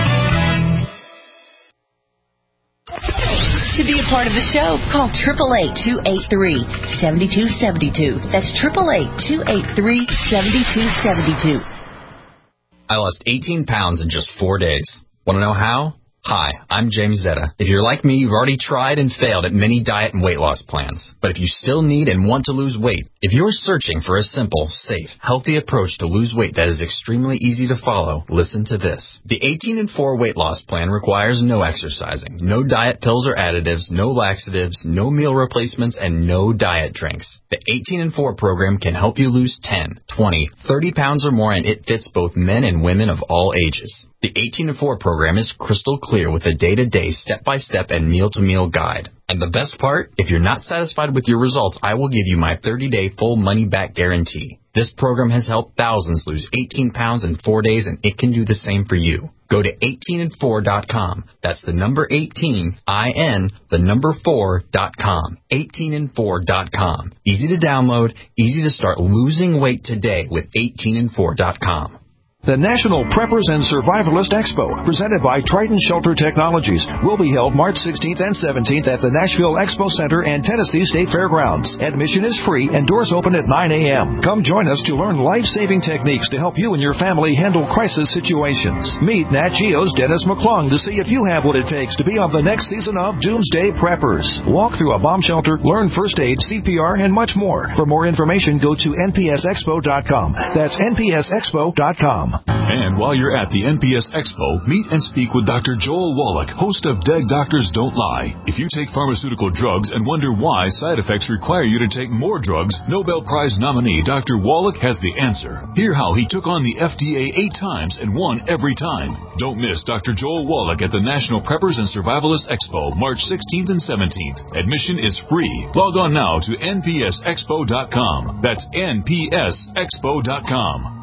To be a part of the show, call eight eight eight, two eight three, seven two seven two. That's eight eight eight, two eight three, seven two seven two. I lost eighteen pounds in just four days. Want to know how? Hi, I'm James Zetta. If you're like me, you've already tried and failed at many diet and weight loss plans. But if you still need and want to lose weight, if you're searching for a simple, safe, healthy approach to lose weight that is extremely easy to follow, listen to this. The eighteen and four weight loss plan requires no exercising, no diet pills or additives, no laxatives, no meal replacements, and no diet drinks. The eighteen and four program can help you lose ten, twenty, thirty pounds or more, and it fits both men and women of all ages. The eighteen and four program is crystal clear with a day-to-day, step-by-step, and meal-to-meal guide. And the best part, if you're not satisfied with your results, I will give you my thirty-day full money-back guarantee. This program has helped thousands lose eighteen pounds in four days, and it can do the same for you. Go to eighteen and four dot com. That's the number eighteen, I N, the number four dot com. eighteen and four dot com. Easy to download, easy to start losing weight today with eighteen and four dot com. The National Preppers and Survivalist Expo, presented by Triton Shelter Technologies, will be held March sixteenth and seventeenth at the Nashville Expo Center and Tennessee State Fairgrounds. Admission is free and doors open at nine a.m. Come join us to learn life-saving techniques to help you and your family handle crisis situations. Meet Nat Geo's Dennis McClung to see if you have what it takes to be on the next season of Doomsday Preppers. Walk through a bomb shelter, learn first aid, C P R, and much more. For more information, go to N P S expo dot com. That's N P S expo dot com. And while you're at the N P S Expo, meet and speak with Doctor Joel Wallach, host of Dead Doctors Don't Lie. If you take pharmaceutical drugs and wonder why side effects require you to take more drugs, Nobel Prize nominee Doctor Wallach has the answer. Hear how he took on the F D A eight times and won every time. Don't miss Doctor Joel Wallach at the National Preppers and Survivalists Expo, March sixteenth and seventeenth. Admission is free. Log on now to N P S expo dot com. That's N P S expo dot com.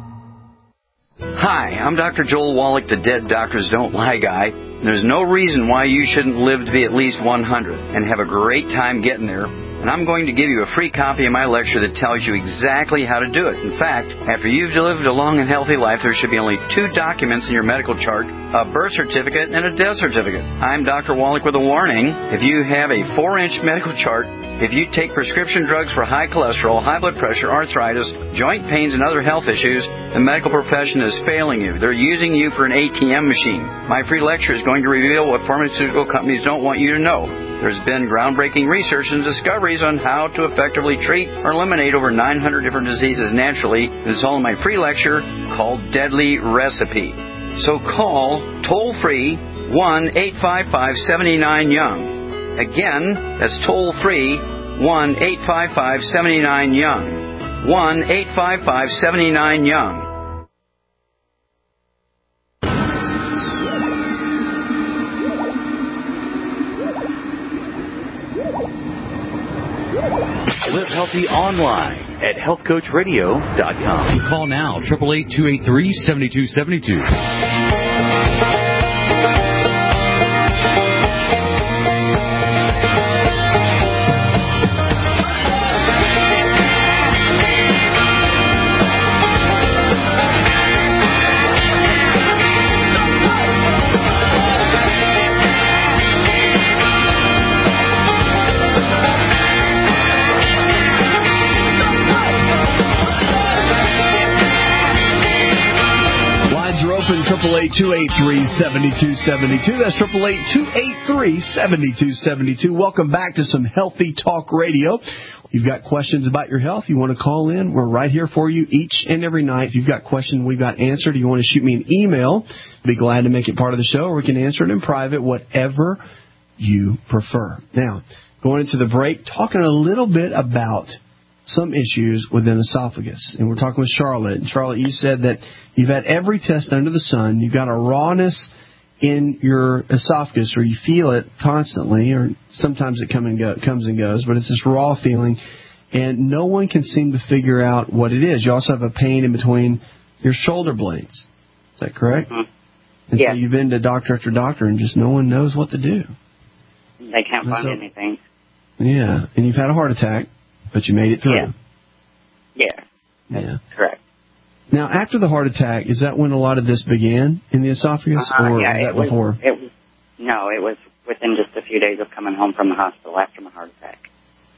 Hi, I'm Doctor Joel Wallach, the Dead Doctors Don't Lie guy. There's no reason why you shouldn't live to be at least one hundred and have a great time getting there. And I'm going to give you a free copy of my lecture that tells you exactly how to do it. In fact, after you've lived a long and healthy life, there should be only two documents in your medical chart, a birth certificate and a death certificate. I'm Doctor Wallach with a warning. If you have a four-inch medical chart, if you take prescription drugs for high cholesterol, high blood pressure, arthritis, joint pains, and other health issues, the medical profession is failing you. They're using you for an A T M machine. My free lecture is going to reveal what pharmaceutical companies don't want you to know. There's been groundbreaking research and discoveries on how to effectively treat or eliminate over nine hundred different diseases naturally. It's all in my free lecture called Deadly Recipe. So call toll-free one eight five five, seven nine, YOUNG. Again, that's toll free, one eight five five, seven nine, YOUNG. one eight five five, seven nine, YOUNG. Live healthy online at health coach radio dot com. Call now, eight eight eight, two eight three, seven two seven two. triple eight, two eight three, seven two seven two. That's triple eight, two eight three, seven two seven two. Welcome back to some Healthy Talk Radio. You've got questions about your health, you want to call in, we're right here for you each and every night. If you've got questions we've got answered, you want to shoot me an email, I'd be glad to make it part of the show, or we can answer it in private, whatever you prefer. Now, going into the break, talking a little bit about some issues within esophagus. And we're talking with Charlotte. And Charlotte, you said that you've had every test under the sun. You've got a rawness in your esophagus, or you feel it constantly, or sometimes it come and go, comes and goes, but it's this raw feeling, and no one can seem to figure out what it is. You also have a pain in between your shoulder blades. Is that correct? Mm-hmm. And yeah. so you've been to doctor after doctor, and just no one knows what to do. They can't And find so, anything. Yeah, and you've had a heart attack, but you made it through. Yeah. Yeah. Yeah. Correct. Now, after the heart attack, is that when a lot of this began in the esophagus, Uh, or yeah, was that it was, before? It was, no, it was within just a few days of coming home from the hospital after my heart attack.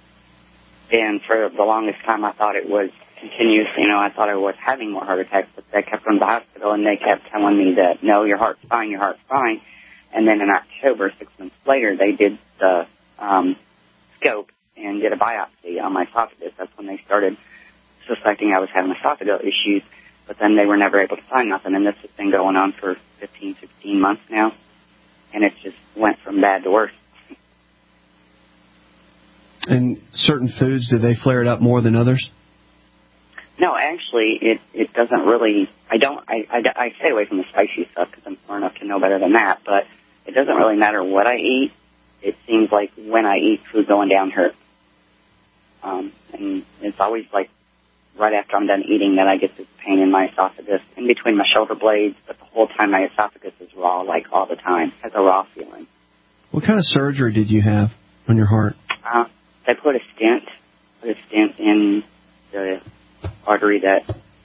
And for the longest time, I thought it was continuous. You know, I thought I was having more heart attacks, but they kept from the hospital, and they kept telling me that, no, your heart's fine, your heart's fine. And then in October, six months later, they did the um, scope and did a biopsy on my esophagus. That's when they started suspecting I was having esophageal issues, but then they were never able to find nothing. And this has been going on for fifteen, sixteen months now, and it just went from bad to worse. And certain foods, do they flare it up more than others? No, actually, it it doesn't really. I don't. I, I, I stay away from the spicy stuff because I'm smart enough to know better than that. But it doesn't really matter what I eat. It seems like when I eat, food going down hurts. Um, and it's always like right after I'm done eating that I get this pain in my esophagus, in between my shoulder blades, but the whole time my esophagus is raw, like all the time. It has a raw feeling. What kind of surgery did you have on your heart? Uh, they put a stent, put a stent in the artery that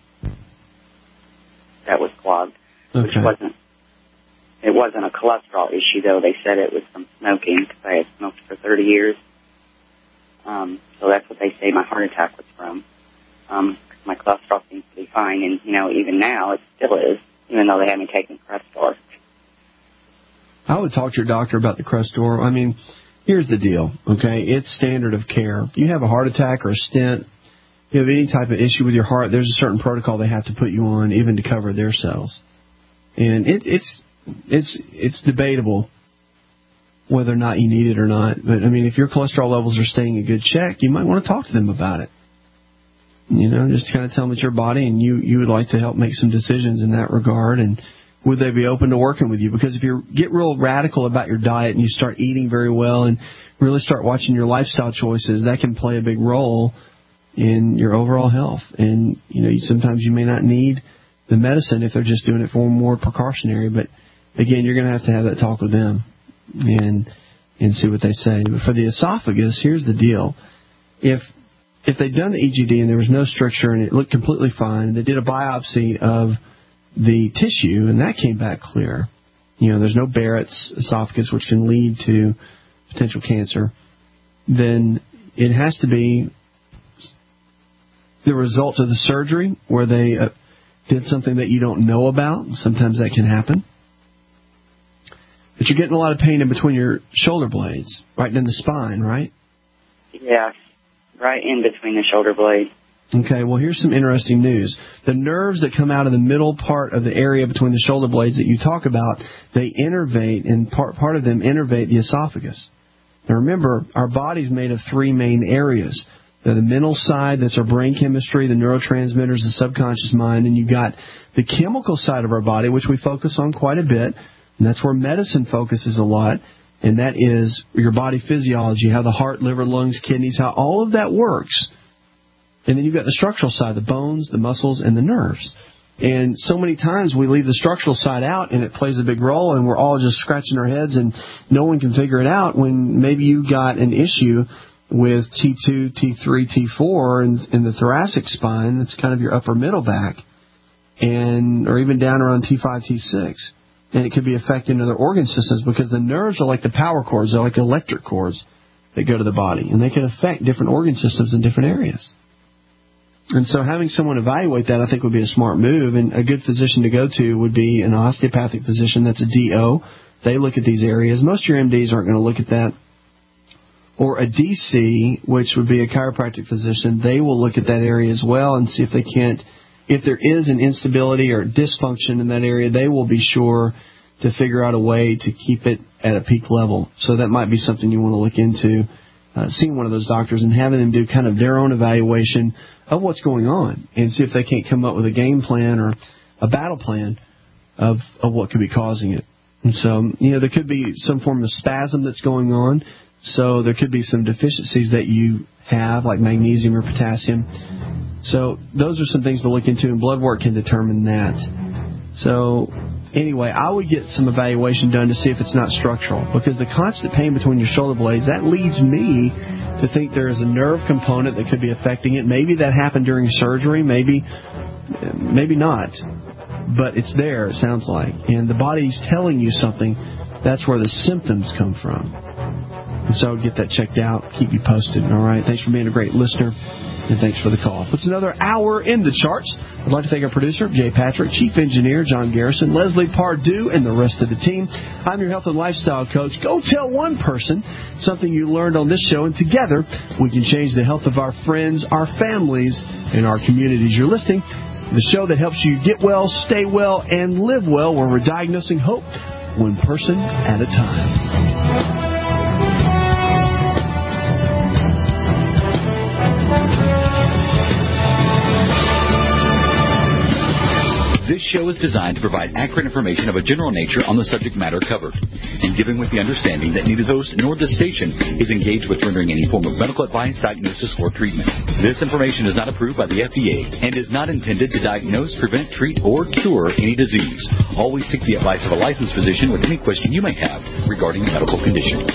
that was clogged, okay. which wasn't. It wasn't a cholesterol issue, though. They said it was from smoking because I had smoked for thirty years. Um, so that's what they say my heart attack was from. Um, my cholesterol seems to be fine, and, you know, even now it still is, even though they haven't taken Crestor. I would talk to your doctor about the Crestor. I mean, here's the deal, okay? It's standard of care. If you have a heart attack or a stent, you have any type of issue with your heart, there's a certain protocol they have to put you on, even to cover their cells. And it, it's it's it's debatable whether or not you need it or not. But, I mean, if your cholesterol levels are staying in good check, you might want to talk to them about it. You know, just kind of tell them it's your body, and you, you would like to help make some decisions in that regard. And would they be open to working with you? Because if you get real radical about your diet and you start eating very well and really start watching your lifestyle choices, that can play a big role in your overall health. And, you know, sometimes you may not need the medicine if they're just doing it for more precautionary. But, again, you're going to have to have that talk with them and and see what they say. But for the esophagus, here's the deal. If if they'd done the E G D and there was no stricture and it looked completely fine, and they did a biopsy of the tissue and that came back clear, you know, there's no Barrett's esophagus, which can lead to potential cancer, then it has to be the result of the surgery where they uh, did something that you don't know about. Sometimes that can happen. But you're getting a lot of pain in between your shoulder blades, right in the spine, right? Yeah, right in between the shoulder blades. Okay, well, here's some interesting news. The nerves that come out of the middle part of the area between the shoulder blades that you talk about, they innervate, and part, part of them innervate the esophagus. Now, remember, our body's made of three main areas. The mental side, that's our brain chemistry, the neurotransmitters, the subconscious mind, and you got the chemical side of our body, which we focus on quite a bit, and that's where medicine focuses a lot, and that is your body physiology, how the heart, liver, lungs, kidneys, how all of that works. And then you've got the structural side, the bones, the muscles, and the nerves. And so many times we leave the structural side out, and it plays a big role, and we're all just scratching our heads, and no one can figure it out when maybe you got an issue with T two, T three, T four in, in the thoracic spine. That's kind of your upper middle back, and or even down around T five, T six. And it could be affecting other organ systems because the nerves are like the power cords. They're like electric cords that go to the body, and they can affect different organ systems in different areas. And so having someone evaluate that, I think, would be a smart move. And a good physician to go to would be an osteopathic physician. That's a D O. They look at these areas. Most of your M Ds aren't going to look at that. Or a D C, which would be a chiropractic physician. They will look at that area as well and see if they can't, if there is an instability or dysfunction in that area, they will be sure to figure out a way to keep it at a peak level. So that might be something you want to look into. Uh, seeing one of those doctors and having them do kind of their own evaluation of what's going on and see if they can't come up with a game plan or a battle plan of, of what could be causing it. And so, you know, there could be some form of spasm that's going on. So there could be some deficiencies that you have, like magnesium or potassium. So those are some things to look into, and blood work can determine that. So anyway, I would get some evaluation done to see if it's not structural, because the constant pain between your shoulder blades, that leads me to think there is a nerve component that could be affecting it. Maybe that happened during surgery, maybe maybe not, but it's there, it sounds like. And the body's telling you something. That's where the symptoms come from. And so get that checked out. Keep you posted. All right. Thanks for being a great listener. And thanks for the call. It's another hour in the charts. I'd like to thank our producer, Jay Patrick, Chief Engineer, John Garrison, Leslie Pardue, and the rest of the team. I'm your health and lifestyle coach. Go tell one person something you learned on this show, and together we can change the health of our friends, our families, and our communities. You're listening to the show that helps you get well, stay well, and live well, where we're diagnosing hope one person at a time. This show is designed to provide accurate information of a general nature on the subject matter covered, and given with the understanding that neither host nor this station is engaged with rendering any form of medical advice, diagnosis, or treatment. This information is not approved by the F D A and is not intended to diagnose, prevent, treat, or cure any disease. Always seek the advice of a licensed physician with any question you may have regarding a medical condition.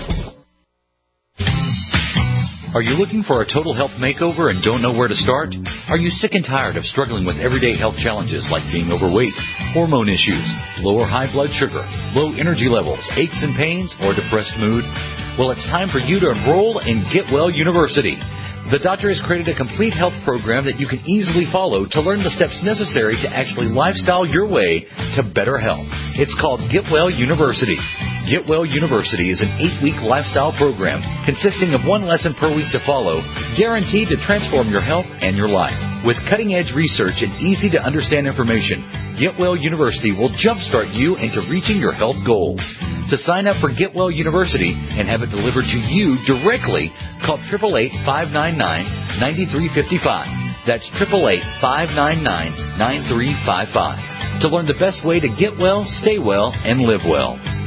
Are you looking for a total health makeover and don't know where to start? Are you sick and tired of struggling with everyday health challenges like being overweight, hormone issues, low or high blood sugar, low energy levels, aches and pains, or depressed mood? Well, it's time for you to enroll in Get Well University. The doctor has created a complete health program that you can easily follow to learn the steps necessary to actually lifestyle your way to better health. It's called Get Well University. Get Well University is an eight-week lifestyle program consisting of one lesson per week to follow, guaranteed to transform your health and your life. With cutting-edge research and easy-to-understand information, Get Well University will jumpstart you into reaching your health goals. To sign up for Get Well University and have it delivered to you directly, call eight eight eight, five nine nine, nine three five five. That's eight eight eight, five nine nine, nine three five five. To learn the best way to get well, stay well, and live well.